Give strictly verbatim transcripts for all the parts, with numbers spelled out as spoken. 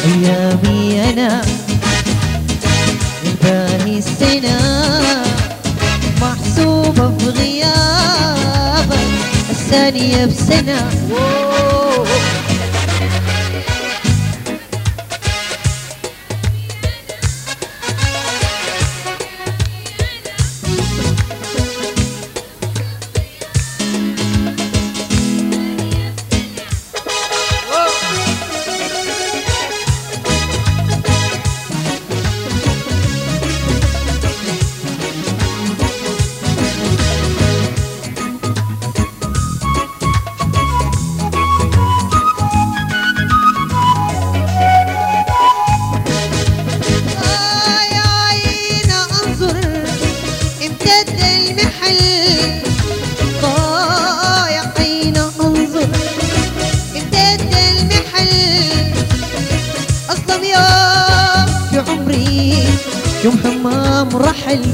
أيامي أنا الباهي السنة محسوبة في غيابك الثانية بسنة. امتد المحل ضايع حين انظر امتد المحل اصلا يوم في عمري يوم حمام رحل.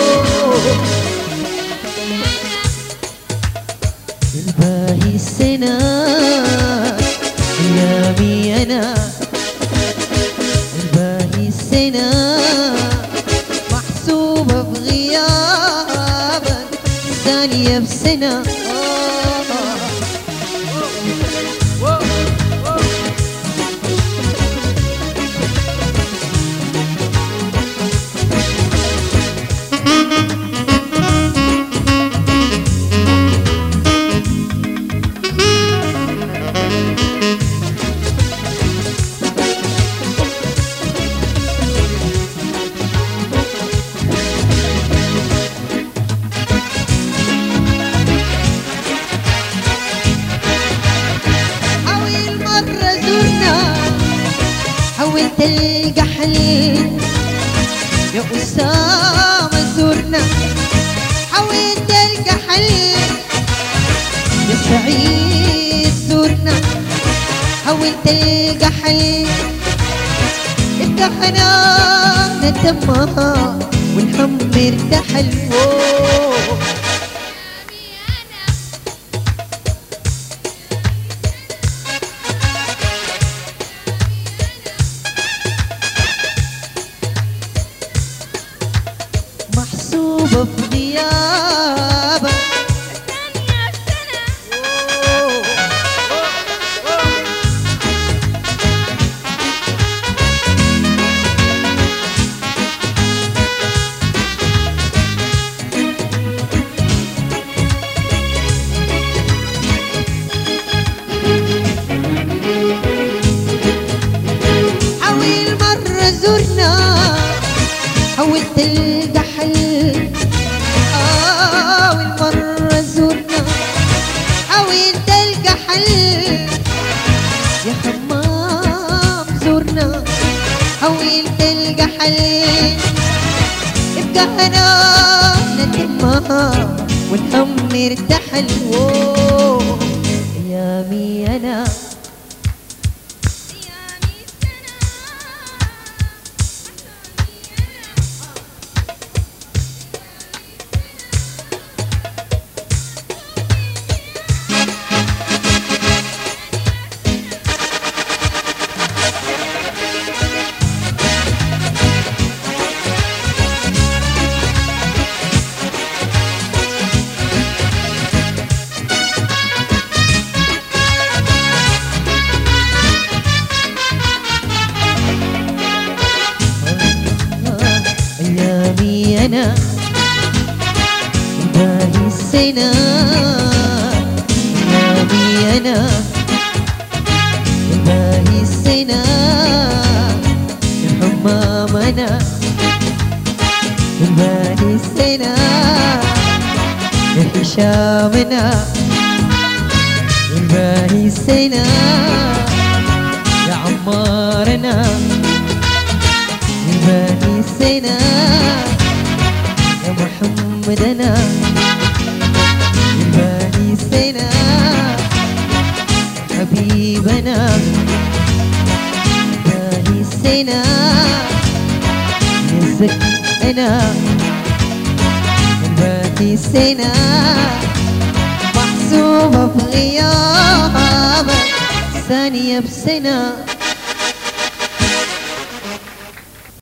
الباهي السنة ايامي انا الباهي السنة محسوبة بغيابك ثانية بسنة. حاول تلقى حل يا أسامة زورنا حاول تلقى حل يا سعيد زورنا حاول تلقى حل ارتحنا ندمها والهم ارتحل. محسوبة في غيابك الثانية بسنة. حاول مرة زرنا حاول تلقى حل حاول مرة زورنا حاول تلقى حل يا حمام زورنا حاول تلقى حل ابقى هنا ندمها والهم ارتحل. ايامي انا أنا الباهي السنة أيامي أنا الباهي السنة يا حمام أنا الباهي السنة يا هشام أنا الباهي السنة يا عمار أنا الباهي السنة يا محمد أنا الباهي السنة حبيبنا الباهي السنة يا زكي أنا الباهي السنة محسوبة بغيابك ثانية بسنة.